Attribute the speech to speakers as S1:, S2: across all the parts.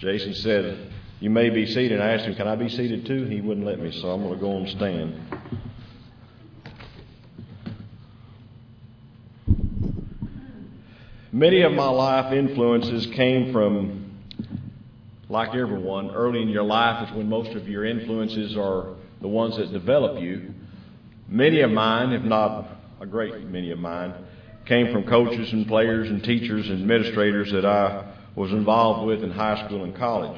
S1: Jason said, "You may be seated." I asked him, "Can I be seated too?" He wouldn't let me, so I'm going to go and stand. Many of my life influences came from, like everyone, early in your life is when most of your influences are the ones that develop you. Many of mine, if not a great many of mine, came from coaches and players and teachers and administrators that I was involved with in high school and college.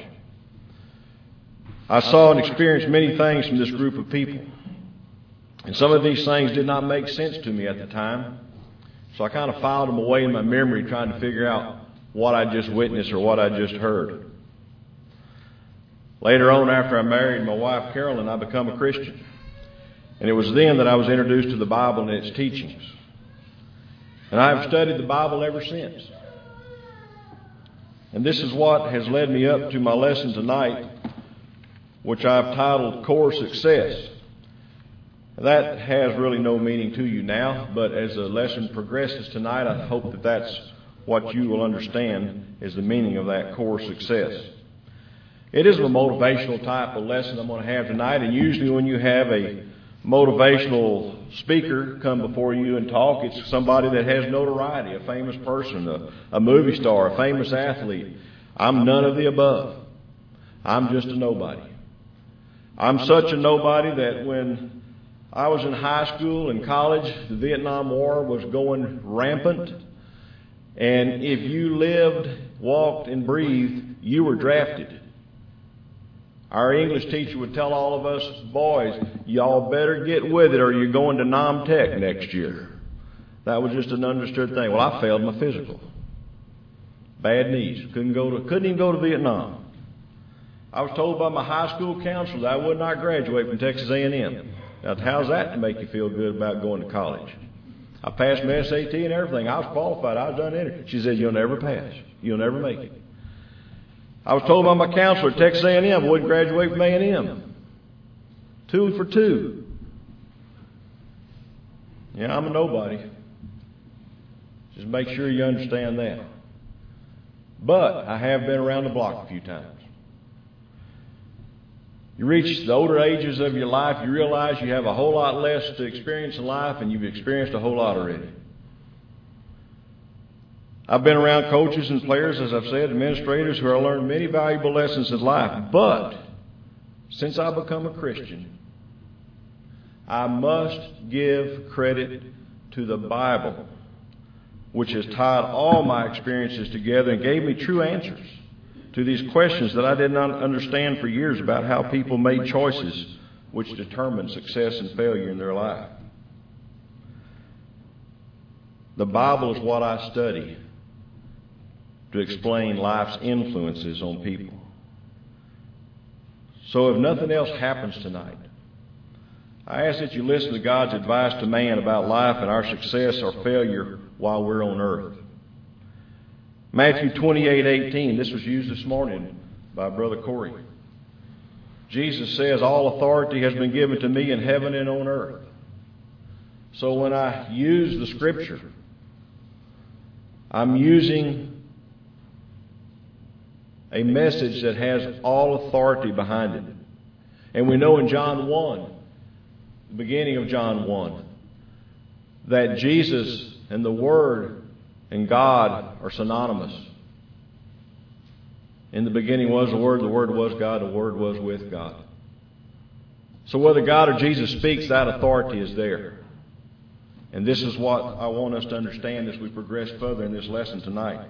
S1: I saw and experienced many things from this group of people. And some of these things did not make sense to me at the time. So I kind of filed them away in my memory trying to figure out what I just witnessed or what I just heard. Later on, after I married my wife Carolyn, I became a Christian. And it was then that I was introduced to the Bible and its teachings. And I have studied the Bible ever since. And this is what has led me up to my lesson tonight, which I've titled Core Success. That has really no meaning to you now, but as the lesson progresses tonight, I hope that that's what you will understand is the meaning of that core success. It is a motivational type of lesson I'm going to have tonight, and usually when you have a motivational speaker come before you and talk, it's somebody that has notoriety, a famous person, a movie star, a famous athlete. I'm none of the above. I'm just a nobody. I'm such a nobody that when I was in high school and college, the Vietnam War was going rampant. And if you lived, walked, and breathed, you were drafted. Our English teacher would tell all of us, "Boys, y'all better get with it or you're going to Nam Tech next year." That was just an understood thing. Well, I failed my physical. Bad knees. Couldn't even go to Vietnam. I was told by my high school counselor that I would not graduate from Texas A&M. Now, how's that to make you feel good about going to college? I passed my SAT and everything. I was qualified. I was done in it. She said, "You'll never pass. You'll never make it." I was told by my counselor at Texas A&M I wouldn't graduate from A&M. 2 for 2. Yeah, I'm a nobody. Just make sure you understand that. But I have been around the block a few times. You reach the older ages of your life, you realize you have a whole lot less to experience in life, and you've experienced a whole lot already. I've been around coaches and players, as I've said, administrators who have learned many valuable lessons in life. But since I've become a Christian, I must give credit to the Bible, which has tied all my experiences together and gave me true answers to these questions that I did not understand for years about how people made choices which determined success and failure in their life. The Bible is what I study to explain life's influences on people. So if nothing else happens tonight, I ask that you listen to God's advice to man about life and our success or failure while we're on earth. Matthew 28:18. This was used this morning by Brother Corey. Jesus says, "All authority has been given to me in heaven and on earth." So when I use the Scripture, I'm using a message that has all authority behind it. And we know in John 1, the beginning of John 1, that Jesus and the Word and God are synonymous. In the beginning was the Word was God, the Word was with God. So whether God or Jesus speaks, that authority is there. And this is what I want us to understand as we progress further in this lesson tonight.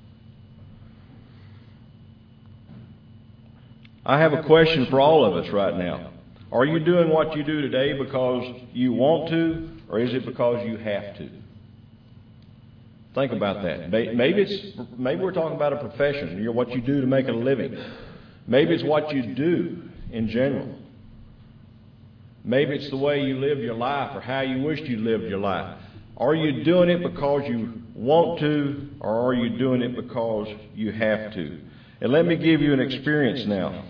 S1: I have a question for all of us right now. Are you doing what you do today because you want to, or is it because you have to? Think about that. Maybe we're talking about a profession, what you do to make a living. Maybe it's what you do in general. Maybe it's the way you live your life or how you wished you lived your life. Are you doing it because you want to, or are you doing it because you have to? And let me give you an experience now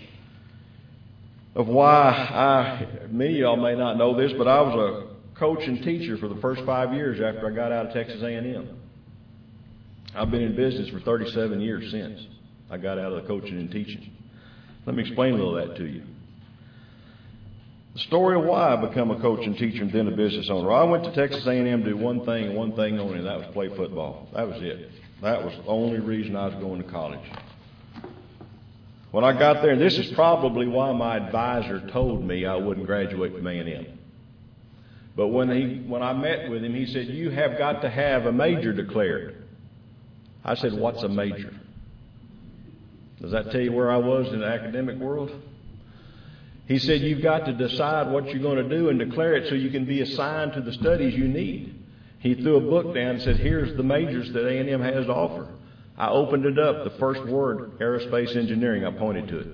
S1: of why many of y'all may not know this, but I was a coach and teacher for the first 5 years after I got out of Texas A&M. I've been in business for 37 years since. I got out of the coaching and teaching. Let me explain a little of that to you. The story of why I become a coach and teacher and then a business owner. I went to Texas A&M to do one thing and one thing only, and that was play football. That was it. That was the only reason I was going to college. When I got there, and this is probably why my advisor told me I wouldn't graduate from A&M. But when I met with him, he said, "You have got to have a major declared." I said, "What's a major?" Does that tell you where I was in the academic world? He said, "You've got to decide what you're going to do and declare it so you can be assigned to the studies you need." He threw a book down and said, "Here's the majors that A&M has to offer." I opened it up. The first word, aerospace engineering, I pointed to it.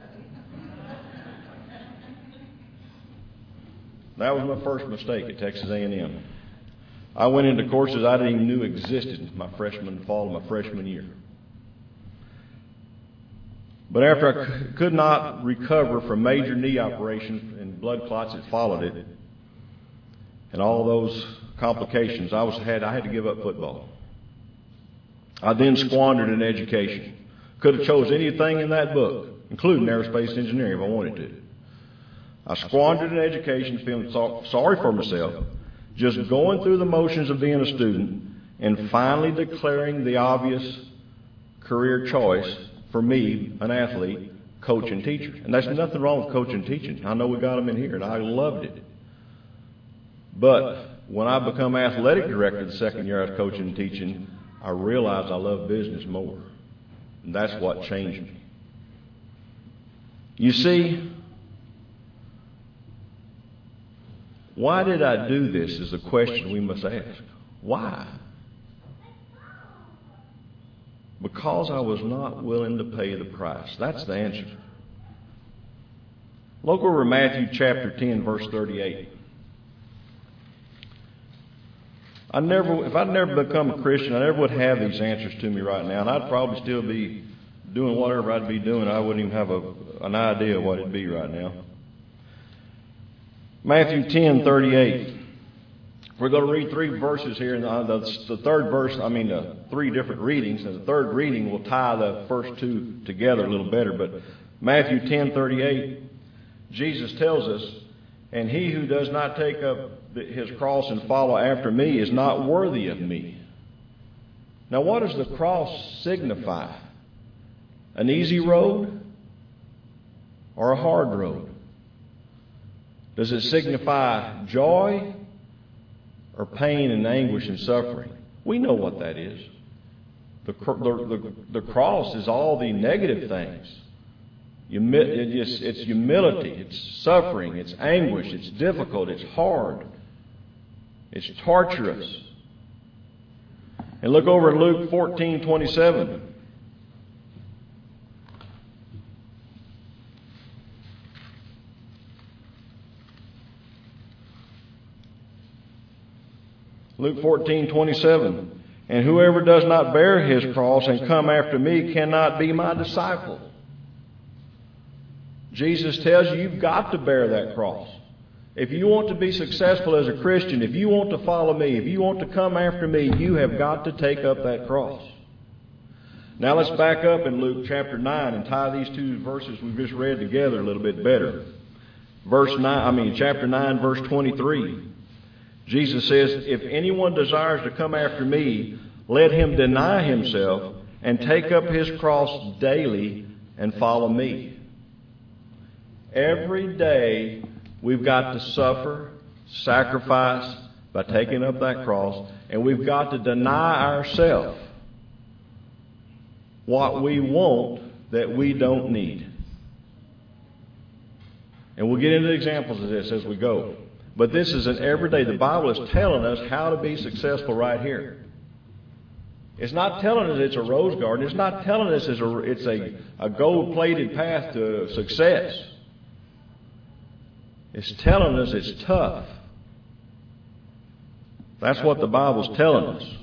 S1: That was my first mistake at Texas A&M. I went into courses I didn't even know existed my fall of my freshman year. But after I could not recover from major knee operations and blood clots that followed it, and all those complications, I had to give up football. I then squandered an education. Could have chose anything in that book, including aerospace engineering if I wanted to. I squandered an education feeling sorry for myself, just going through the motions of being a student, and finally declaring the obvious career choice for me, an athlete, coach and teacher. And there's nothing wrong with coach and teaching. I know we got them in here, and I loved it. But when I become athletic director the second year I was coaching and teaching, I realized I love business more. And that's what changed me. You see, why did I do this is a question we must ask. Why? Because I was not willing to pay the price. That's the answer. Look over Matthew chapter 10, verse 38. If I'd never become a Christian, I never would have these answers to me right now, and I'd probably still be doing whatever I'd be doing. I wouldn't even have an idea of what it'd be right now. Matthew 10:38. We're going to read three verses here, and the third verse, three different readings, and the third reading will tie the first two together a little better. But Matthew 10:38, Jesus tells us, "And he who does not take up his cross and follow after me is not worthy of me." Now, what does the cross signify? An easy road or a hard road? Does it signify joy or pain and anguish and suffering? We know what that is. The cross is all the negative things. It's humility, it's suffering, it's anguish, it's difficult, it's hard, it's torturous. And look over at Luke 14:27. Luke 14:27. "And whoever does not bear his cross and come after me cannot be my disciple." Jesus tells you you've got to bear that cross. If you want to be successful as a Christian, if you want to follow me, if you want to come after me, you have got to take up that cross. Now let's back up in Luke chapter 9 and tie these two verses we've just read together a little bit better. Chapter 9, verse 23. Jesus says, "If anyone desires to come after me, let him deny himself and take up his cross daily and follow me." Every day we've got to suffer, sacrifice by taking up that cross, and we've got to deny ourselves what we want that we don't need. And we'll get into examples of this as we go. But this is an everyday. The Bible is telling us how to be successful right here. It's not telling us it's a rose garden. It's not telling us it's a gold-plated path to success. It's telling us it's tough. That's what the Bible's telling us.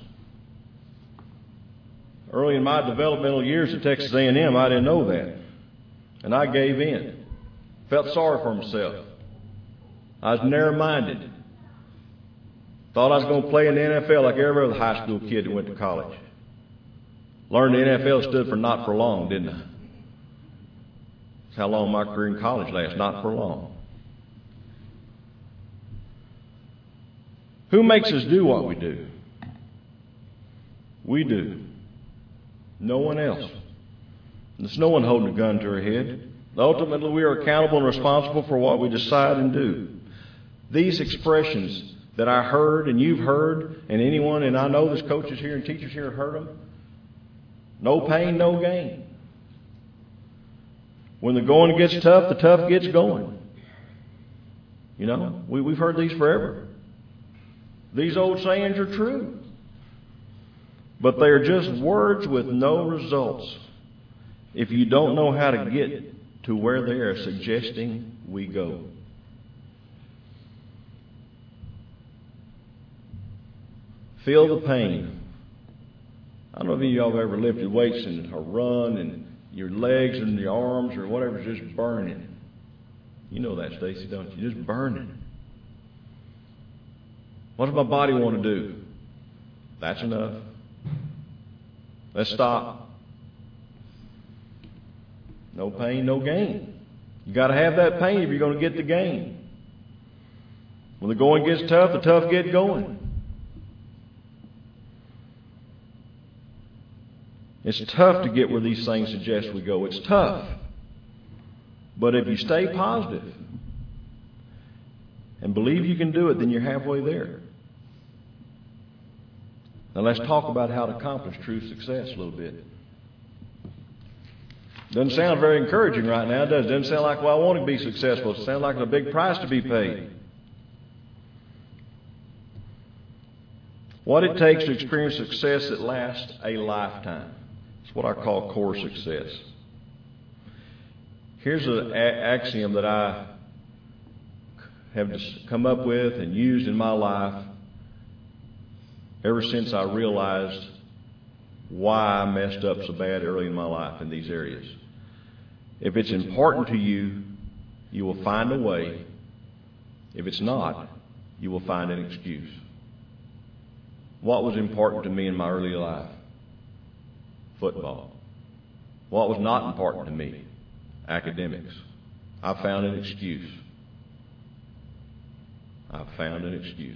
S1: Early in my developmental years at Texas A&M, I didn't know that. And I gave in. Felt sorry for myself. I was narrow-minded. Thought I was going to play in the NFL like every other high school kid that went to college. Learned the NFL stood for not for long, didn't I? That's how long my career in college lasted, not for long. Who makes us do what we do? We do. No one else. There's no one holding a gun to our head. Ultimately, we are accountable and responsible for what we decide and do. These expressions that I heard and you've heard, and anyone, and I know there's coaches here and teachers here have heard them. No pain, no gain. When the going gets tough, the tough gets going. You know, we've heard these forever. These old sayings are true. But they are just words with no results if you don't know how to get to where they are suggesting we go. Feel the pain. I don't know if any of y'all have ever lifted weights or run and your legs and your arms or whatever's just burning. You know that, Stacy, don't you? Just burning. What does my body want to do? That's enough. Let's stop. No pain, no gain. You got to have that pain if you're going to get the gain. When the going gets tough, the tough get going. It's tough to get where these things suggest we go. It's tough. But if you stay positive and believe you can do it, then you're halfway there. Now let's talk about how to accomplish true success a little bit. Doesn't sound very encouraging right now, does it? Doesn't sound like, well, I want to be successful. It sounds like a big price to be paid. What it takes to experience success that lasts a lifetime. It's what I call core success. Here's an axiom that I have come up with and used in my life ever since I realized why I messed up so bad early in my life in these areas. If it's important to you, you will find a way. If it's not, you will find an excuse. What was important to me in my early life? Football. What was not important to me? Academics. I found an excuse. I found an excuse.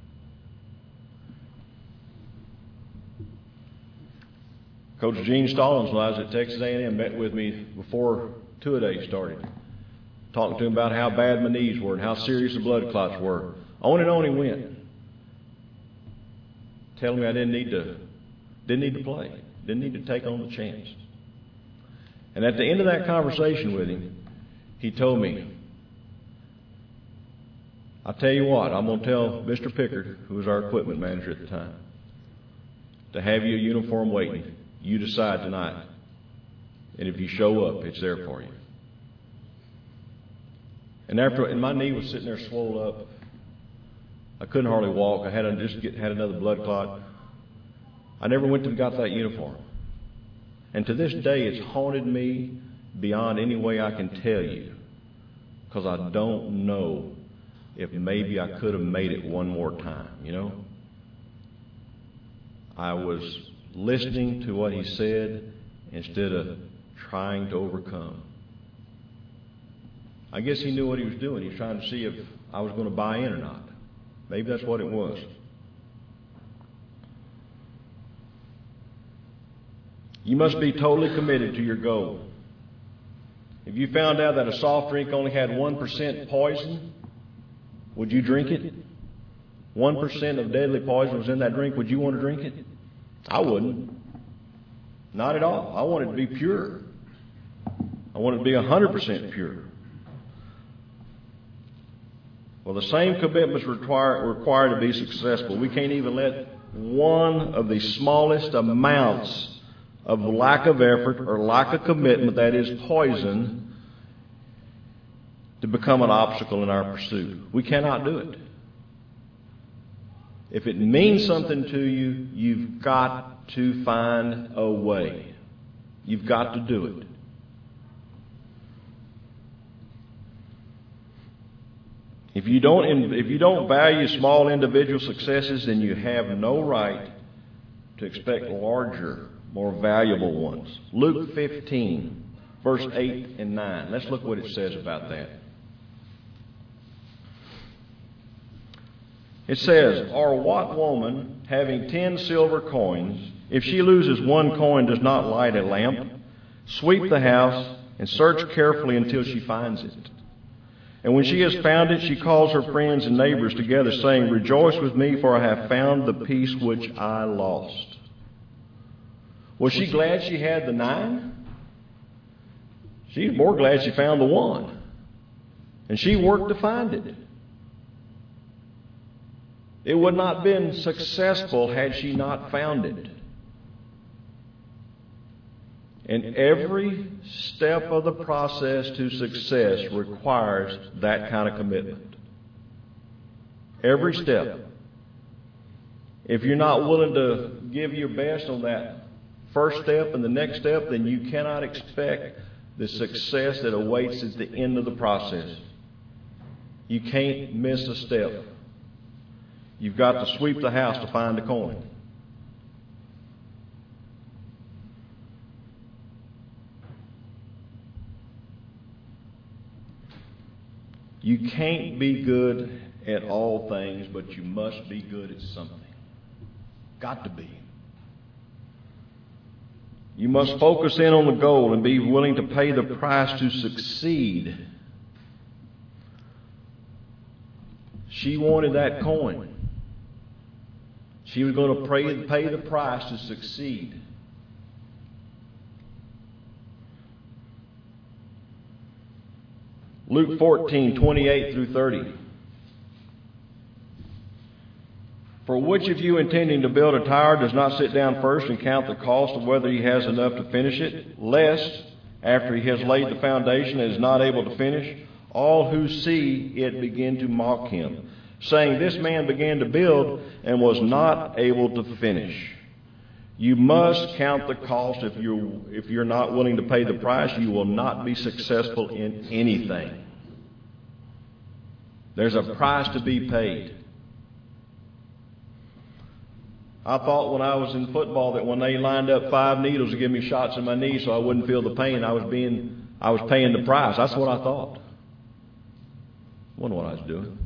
S1: Coach Gene Stallings, when I was at Texas A&M, met with me before two-a-day started, talking to him about how bad my knees were and how serious the blood clots were. On and on he went, telling me I didn't need to play, didn't need to take on the chance. And at the end of that conversation with him, he told me, I'll tell you what, I'm going to tell Mr. Pickard, who was our equipment manager at the time, to have you a uniform waiting. You decide tonight. And if you show up, it's there for you. And my knee was sitting there swollen up. I couldn't hardly walk. I had another blood clot. I never went and got that uniform. And to this day, it's haunted me beyond any way I can tell you. Because I don't know if maybe I could have made it one more time, you know. I was listening to what he said instead of trying to overcome. I guess he knew what he was doing. He was trying to see if I was going to buy in or not. Maybe that's what it was. You must be totally committed to your goal. If you found out that a soft drink only had 1% poison, would you drink it? 1% of deadly poison was in that drink. Would you want to drink it? I wouldn't. Not at all. I want it to be pure. I want it to be 100% pure. Well, the same commitments required to be successful. We can't even let one of the smallest amounts of lack of effort or lack of commitment, that is poison, to become an obstacle in our pursuit. We cannot do it. If it means something to you, you've got to find a way. You've got to do it. If you don't value small individual successes, then you have no right to expect larger more valuable ones. Luke 15, verse 8 and 9. Let's look what it says about that. It says, "Or what woman, having 10 silver coins, if she loses one coin, does not light a lamp, sweep the house, and search carefully until she finds it? And when she has found it, she calls her friends and neighbors together, saying, 'Rejoice with me, for I have found the piece which I lost.'" Was she glad she had the 9? She's more glad she found the 1. And she worked to find it. It would not have been successful had she not found it. And every step of the process to success requires that kind of commitment. Every step. If you're not willing to give your best on that first step and the next step, then you cannot expect the success that awaits at the end of the process. You can't miss a step. You've got to sweep the house to find the coin. You can't be good at all things, but you must be good at something. Got to be. You must focus in on the goal and be willing to pay the price to succeed. She wanted that coin. She was going to pay the price to succeed. Luke 14, 28 through 30. "For which of you intending to build a tower does not sit down first and count the cost of whether he has enough to finish it, lest, after he has laid the foundation and is not able to finish, all who see it begin to mock him, saying, 'This man began to build and was not able to finish.' You must count the cost. If you're not willing to pay the price, you will not be successful in anything. There's a price to be paid. I thought when I was in football that when they lined up 5 needles to give me shots in my knee so I wouldn't feel the pain, I was paying the price. That's what I thought. Wasn't what I was doing.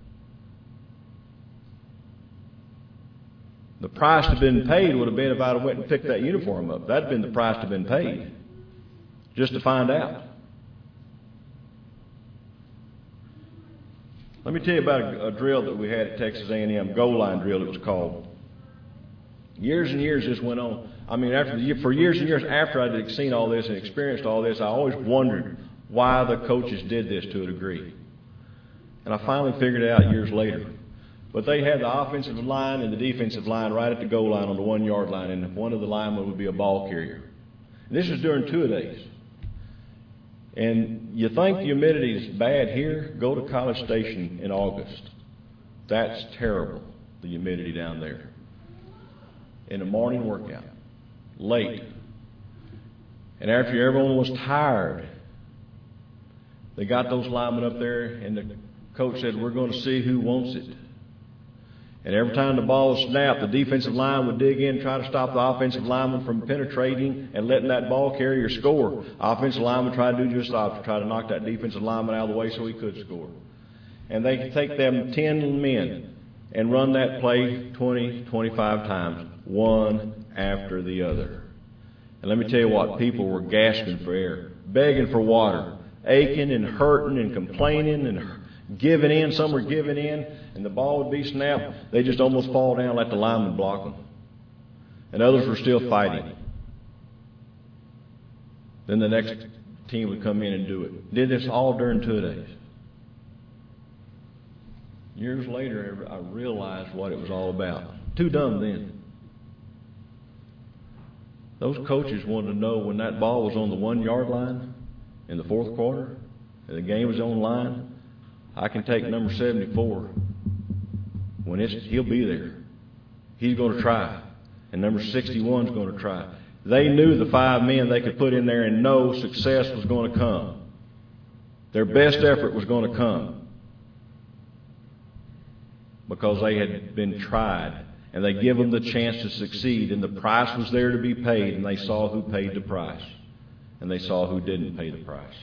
S1: The price to have been paid would have been if I'd have went and picked that uniform up. That'd have been the price to have been paid. Just to find out. Let me tell you about a drill that we had at Texas A&M, goal line drill it was called. Years and years this went on. I mean, for years and years after I'd seen all this and experienced all this, I always wondered why the coaches did this to a degree. And I finally figured it out years later. But they had the offensive line and the defensive line right at the goal line on the 1 yard line, and one of the linemen would be a ball carrier. And this was during two-a-days. And you think the humidity is bad here? Go to College Station in August. That's terrible, the humidity down there. In a morning workout, late. And after everyone was tired, they got those linemen up there, and the coach said, "We're going to see who wants it." And every time the ball was snapped, the defensive line would dig in and try to stop the offensive lineman from penetrating and letting that ball carrier score. Offensive lineman tried to do just the opposite, try to knock that defensive lineman out of the way so he could score. And they could take them 10 men and run that play 20, 25 times, one after the other. And let me tell you what, people were gasping for air, begging for water, aching and hurting and complaining and giving in. Some were giving in, and the ball would be snapped. They just almost fall down, let the lineman block them. And others were still fighting. Then the next team would come in and do it. Did this all during 2 days. Years later, I realized what it was all about. Too dumb then. Those coaches wanted to know when that ball was on the 1 yard line in the fourth quarter, and the game was on line, I can take number 74. When he'll be there. He's going to try. And number 61 is going to try. They knew the 5 men they could put in there and know success was going to come. Their best effort was going to come. Because they had been tried and they give them the chance to succeed. And the price was there to be paid, and they saw who paid the price, and they saw who didn't pay the price.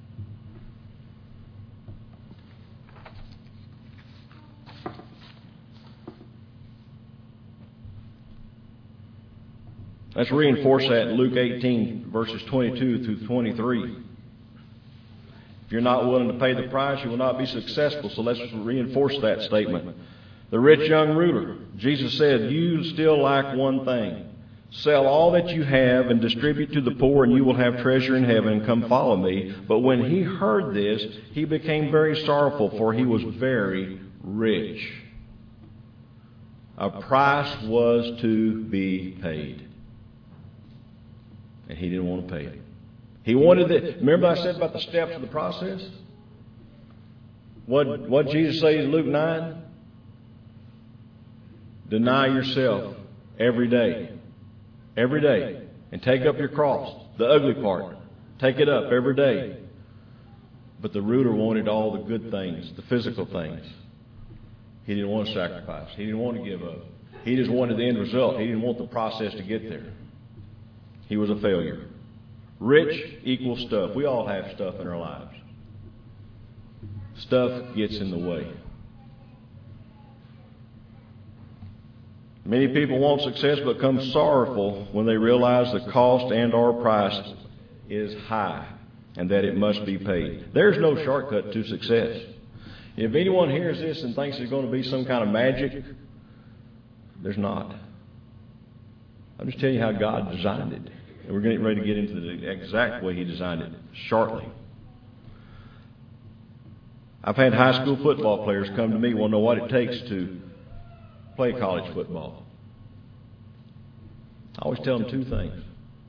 S1: Let's reinforce that in Luke 18, verses 22 through 23. If you're not willing to pay the price, you will not be successful. So let's reinforce that statement. The rich young ruler, Jesus said, you still lack one thing. Sell all that you have and distribute to the poor, and you will have treasure in heaven, and come follow me. But when he heard this, he became very sorrowful, for he was very rich. A price was to be paid. And he didn't want to pay it. He wanted it. Remember I said about the steps of the process? What Jesus say in Luke 9? Deny yourself every day. Every day. And take up your cross. The ugly part. Take it up every day. But the ruler wanted all the good things, the physical things. He didn't want to sacrifice. He didn't want to give up. He just wanted the end result. He didn't want the process to get there. He was a failure. Rich equals stuff. We all have stuff in our lives. Stuff gets in the way. Many people want success but become sorrowful when they realize the cost and or price is high and that it must be paid. There's no shortcut to success. If anyone hears this and thinks there's going to be some kind of magic, there's not. I'm just telling you how God designed it. And we're getting ready to get into the exact way He designed it shortly. I've had high school football players come to me want to know what it takes to play college football. I always tell them two things.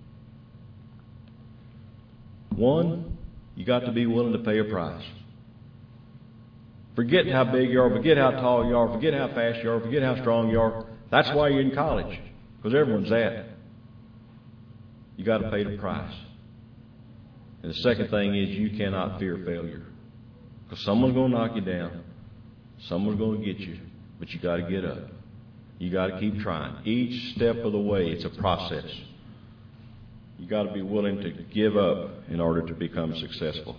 S1: One, you got to be willing to pay a price. Forget how big you are, forget how tall you are, forget how fast you are, forget how strong you are. That's why you're in college, because everyone's that. You got to pay the price. And the second thing is you cannot fear failure. Because someone's going to knock you down. Someone's going to get you. But you got to get up. You got to keep trying. Each step of the way, it's a process. You got to be willing to give up in order to become successful.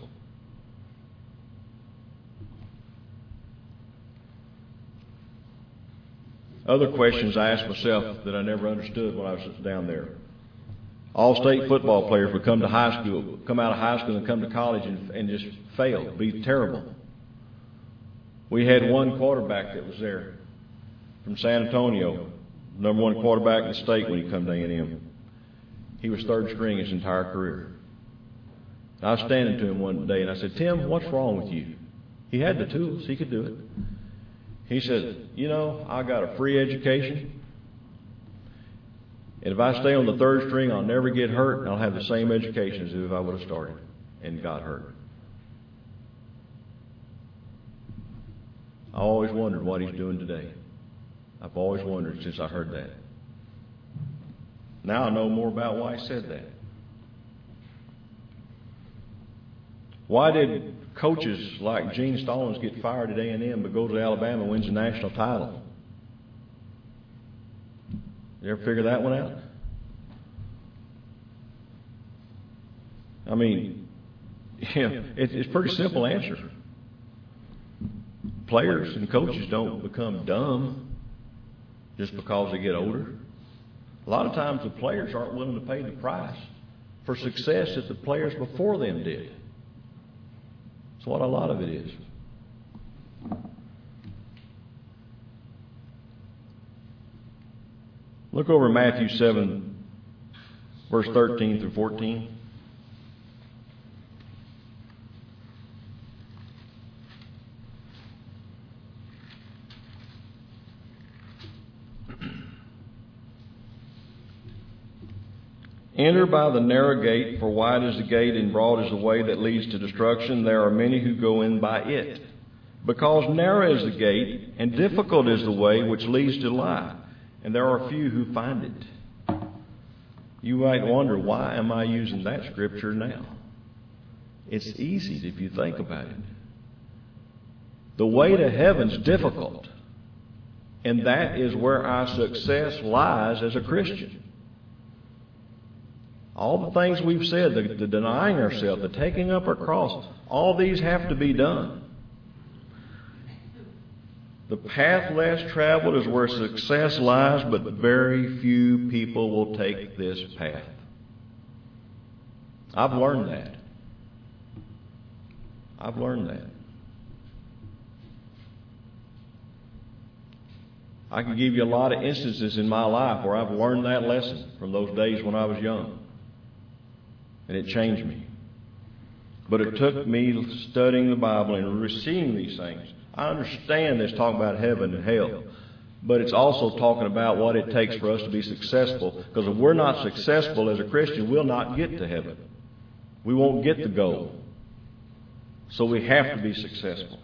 S1: Other questions I asked myself that I never understood when I was down there. All state football players would come out of high school and come to college and just fail, be terrible. We had one quarterback that was there from San Antonio, number one quarterback in the state when he come to A&M. He was third string his entire career. I was standing to him one day and I said, Tim, what's wrong with you? He had the tools. He could do it. He said, I got a free education. And if I stay on the third string, I'll never get hurt, and I'll have the same education as if I would have started and got hurt. I always wondered what he's doing today. I've always wondered since I heard that. Now I know more about why he said that. Why did coaches like Gene Stallings get fired at A&M but go to Alabama and wins a national title? You ever figure that one out? I mean, it's a pretty simple answer. Players and coaches don't become dumb just because they get older. A lot of times the players aren't willing to pay the price for success that the players before them did. That's what a lot of it is. Look over Matthew 7, verse 13 through 14. Enter by the narrow gate, for wide is the gate and broad is the way that leads to destruction. There are many who go in by it. Because narrow is the gate and difficult is the way which leads to life, and there are few who find it. You might wonder, why am I using that scripture now? It's easy if you think about it. The way to heaven's difficult. And that is where our success lies as a Christian. All the things we've said, the denying ourselves, the taking up our cross, all these have to be done. The path less traveled is where success lies, but very few people will take this path. I've learned that. I've learned that. I can give you a lot of instances in my life where I've learned that lesson from those days when I was young. And it changed me. But it took me studying the Bible and receiving these things. I understand this talking about heaven and hell. But it's also talking about what it takes for us to be successful. Because if we're not successful as a Christian, we'll not get to heaven. We won't get the goal. So we have to be successful.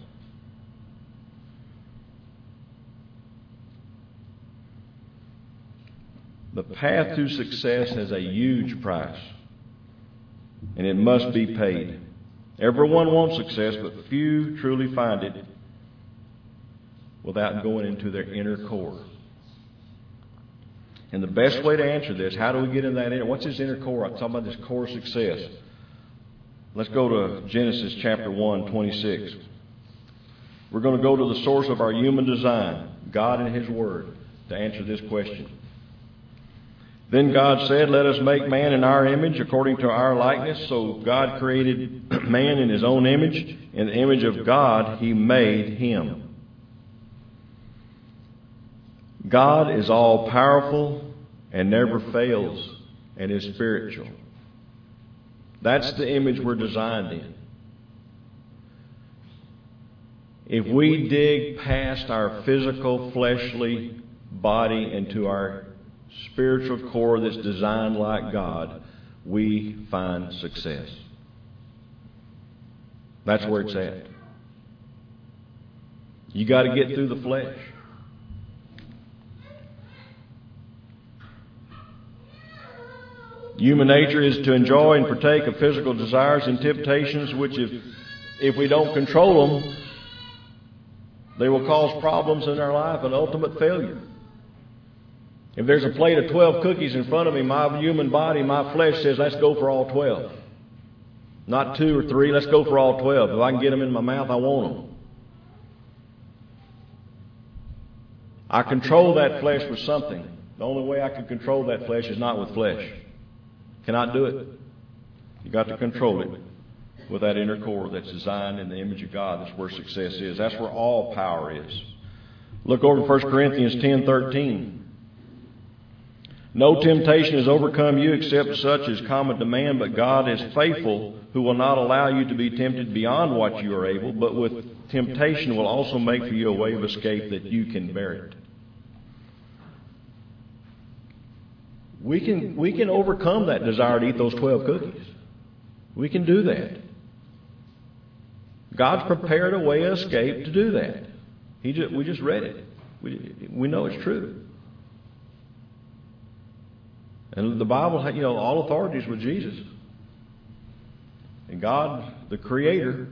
S1: The path to success has a huge price. And it must be paid. Everyone wants success, but few truly find it without going into their inner core. And the best way to answer this, how do we get in that inner? What's this inner core? I'm talking about this core success. Let's go to Genesis chapter 1, 26. We're going to go to the source of our human design, God and His Word, to answer this question. Then God said, "Let us make man in our image, according to our likeness." So God created man in His own image. In the image of God, He made him. God is all powerful and never fails and is spiritual. That's the image we're designed in. If we dig past our physical, fleshly body into our spiritual core that's designed like God, we find success. That's where it's at. You got to get through the flesh. Human nature is to enjoy and partake of physical desires and temptations, which if we don't control them, they will cause problems in our life and ultimate failure. If there's a plate of 12 cookies in front of me, my human body, my flesh says, let's go for all 12. Not 2 or 3, let's go for all 12. If I can get them in my mouth, I want them. I control that flesh with something. The only way I can control that flesh is not with flesh. Cannot do it. You've got to control it with that inner core that's designed in the image of God. That's where success is. That's where all power is. Look over 1 Corinthians 10:13. No temptation has overcome you except such as common to man, but God is faithful, who will not allow you to be tempted beyond what you are able, but with temptation will also make for you a way of escape that you can bear it. We can overcome that desire to eat those 12 cookies. We can do that. God's prepared a way of escape to do that. We just read it. We know it's true. And the Bible, all authority is with Jesus. And God, the Creator.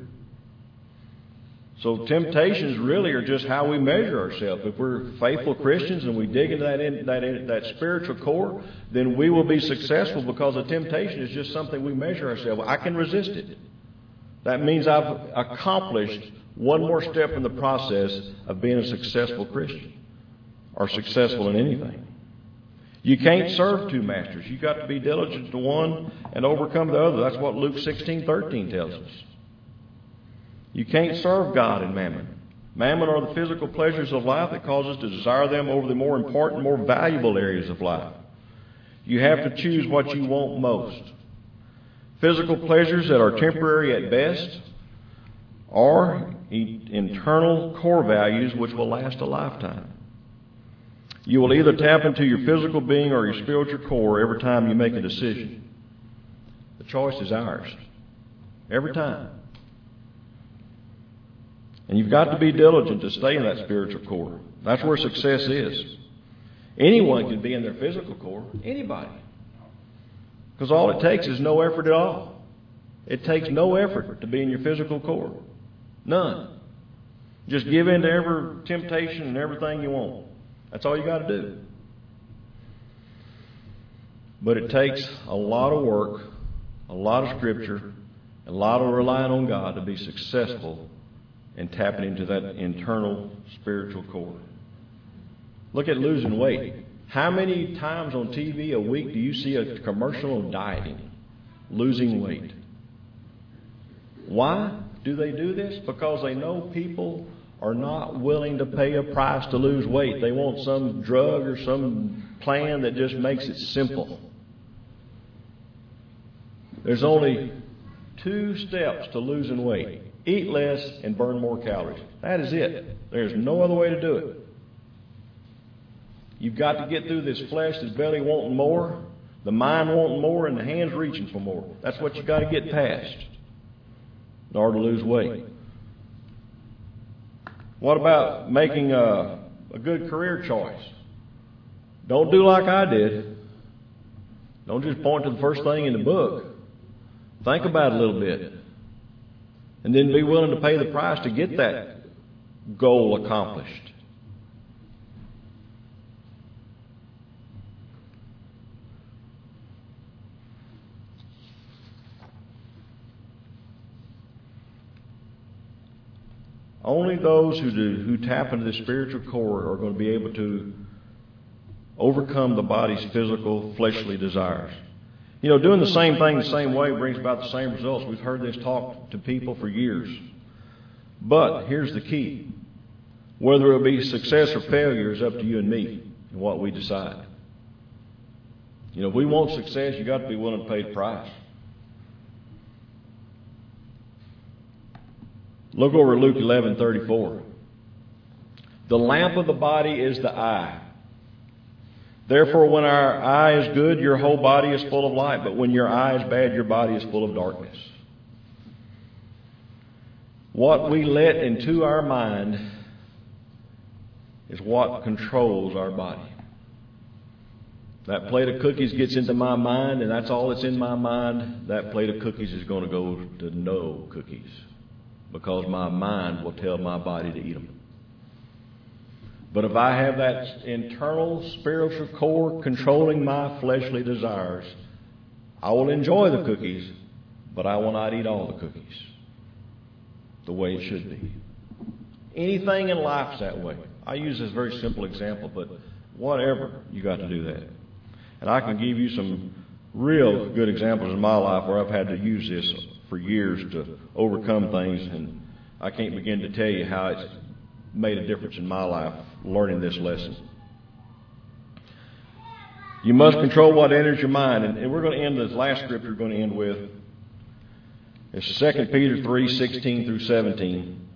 S1: So temptations really are just how we measure ourselves. If we're faithful Christians and we dig into that spiritual core, then we will be successful, because a temptation is just something we measure ourselves. I can resist it. That means I've accomplished one more step in the process of being a successful Christian or successful in anything. You can't serve two masters. You've got to be diligent to one and overcome the other. That's what Luke 16:13 tells us. You can't serve God and mammon. Mammon are the physical pleasures of life that cause us to desire them over the more important, more valuable areas of life. You have to choose what you want most. Physical pleasures that are temporary at best, or internal core values which will last a lifetime. You will either tap into your physical being or your spiritual core every time you make a decision. The choice is ours. Every time. And you've got to be diligent to stay in that spiritual core. That's where success is. Anyone can be in their physical core. Anybody. Because all it takes is no effort at all. It takes no effort to be in your physical core. None. Just give in to every temptation and everything you want. That's all you got to do. But it takes a lot of work, a lot of scripture, a lot of relying on God to be successful in tapping into that internal spiritual core. Look at losing weight. How many times on TV a week do you see a commercial on dieting, losing weight? Why do they do this? Because they know people are not willing to pay a price to lose weight. They want some drug or some plan that just makes it simple. There's only 2 steps to losing weight. Eat less and burn more calories. That is it. There's no other way to do it. You've got to get through this flesh, this belly wanting more, the mind wanting more, and the hands reaching for more. That's what you've got to get past in order to lose weight. What about making a good career choice? Don't do like I did. Don't just point to the first thing in the book. Think about it a little bit. And then be willing to pay the price to get that goal accomplished. Only those who tap into the spiritual core are going to be able to overcome the body's physical, fleshly desires. You know, doing the same thing the same way brings about the same results. We've heard this talk to people for years. But here's the key. Whether it be success or failure is up to you and me and what we decide. You know, if we want success, you've got to be willing to pay the price. Look over at Luke 11:34. The lamp of the body is the eye. Therefore, when our eye is good, your whole body is full of light. But when your eye is bad, your body is full of darkness. What we let into our mind is what controls our body. That plate of cookies gets into my mind, and that's all that's in my mind. That plate of cookies is going to go to no cookies, because my mind will tell my body to eat them. But if I have that internal spiritual core controlling my fleshly desires, I will enjoy the cookies, but I will not eat all the cookies the way it should be. Anything in life's that way. I use this very simple example, but whatever, you got to do that. And I can give you some real good examples in my life where I've had to use this for years to overcome things, and I can't begin to tell you how it's made a difference in my life learning this lesson. You must control what enters your mind. And we're going to end this last scripture we're going to end with. It's 2 Peter 3:16 through 17.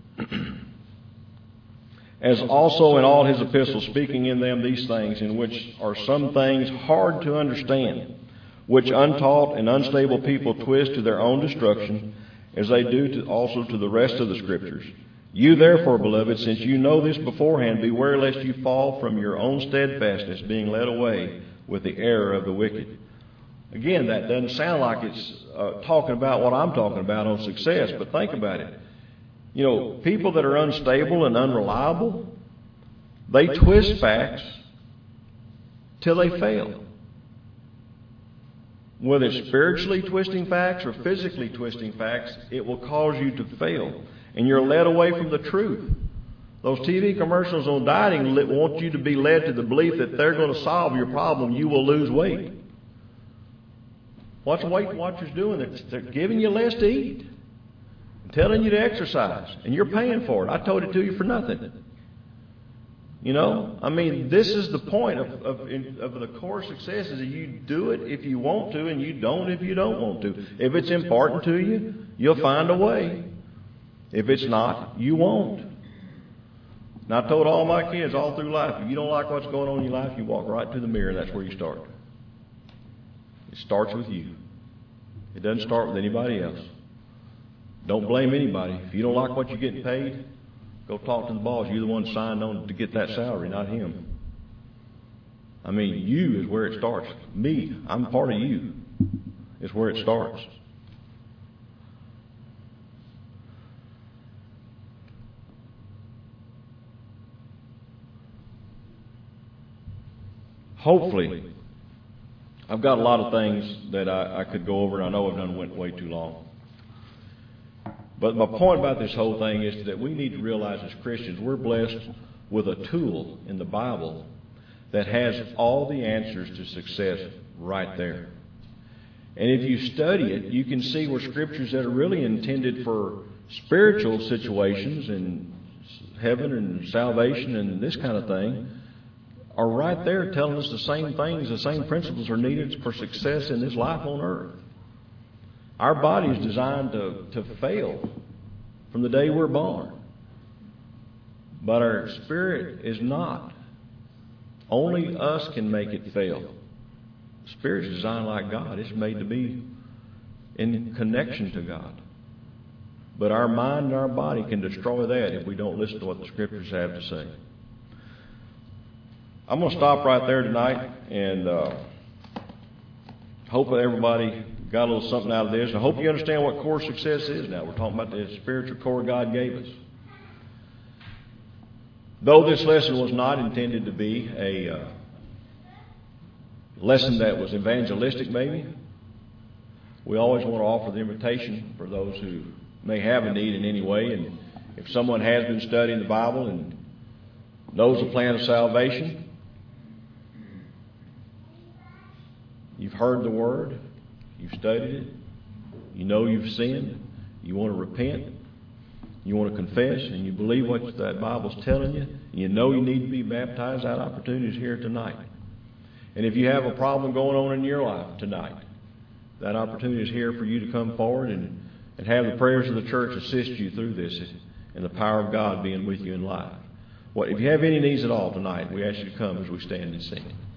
S1: As also in all his epistles, speaking in them these things, in which are some things hard to understand, which untaught and unstable people twist to their own destruction, as they do also to the rest of the Scriptures. You therefore, beloved, since you know this beforehand, beware lest you fall from your own steadfastness, being led away with the error of the wicked. Again, that doesn't sound like it's talking about what I'm talking about on success, but think about it. You know, people that are unstable and unreliable, they twist facts till they fail. Whether it's spiritually twisting facts or physically twisting facts, it will cause you to fail. And you're led away from the truth. Those TV commercials on dieting want you to be led to the belief that they're going to solve your problem. You will lose weight. What's Weight Watchers doing? They're giving you less to eat, and telling you to exercise, and you're paying for it. I told it to you for nothing. You know, I mean, this is the point of the core success is that you do it if you want to, and you don't if you don't want to. If it's important to you, you'll find a way. If it's not, you won't. And I told all my kids all through life, if you don't like what's going on in your life, you walk right to the mirror, and that's where you start. It starts with you. It doesn't start with anybody else. Don't blame anybody. If you don't like what you're getting paid, go talk to the boss. You're the one signed on to get that salary, not him. I mean, you is where it starts. Me, I'm part of you. Is where it starts. hopefully, I've got a lot of things that I could go over, and I know I've done went way too long. But my point about this whole thing is that we need to realize as Christians, we're blessed with a tool in the Bible that has all the answers to success right there. And if you study it, you can see where scriptures that are really intended for spiritual situations and heaven and salvation and this kind of thing are right there telling us the same things, the same principles are needed for success in this life on earth. Our body is designed to fail from the day we're born. But our spirit is not. Only us can make it fail. Spirit is designed like God. It's made to be in connection to God. But our mind and our body can destroy that if we don't listen to what the Scriptures have to say. I'm going to stop right there tonight, and hope that everybody got a little something out of this. I hope you understand what core success is now. We're talking about the spiritual core God gave us. Though this lesson was not intended to be a lesson that was evangelistic maybe, we always want to offer the invitation for those who may have a need in any way. And if someone has been studying the Bible and knows the plan of salvation, you've heard the Word, you've studied it, you know you've sinned, you want to repent, you want to confess, and you believe what that Bible's telling you, and you know you need to be baptized, that opportunity is here tonight. And if you have a problem going on in your life tonight, that opportunity is here for you to come forward and have the prayers of the church assist you through this and the power of God being with you in life. If you have any needs at all tonight, we ask you to come as we stand and sing.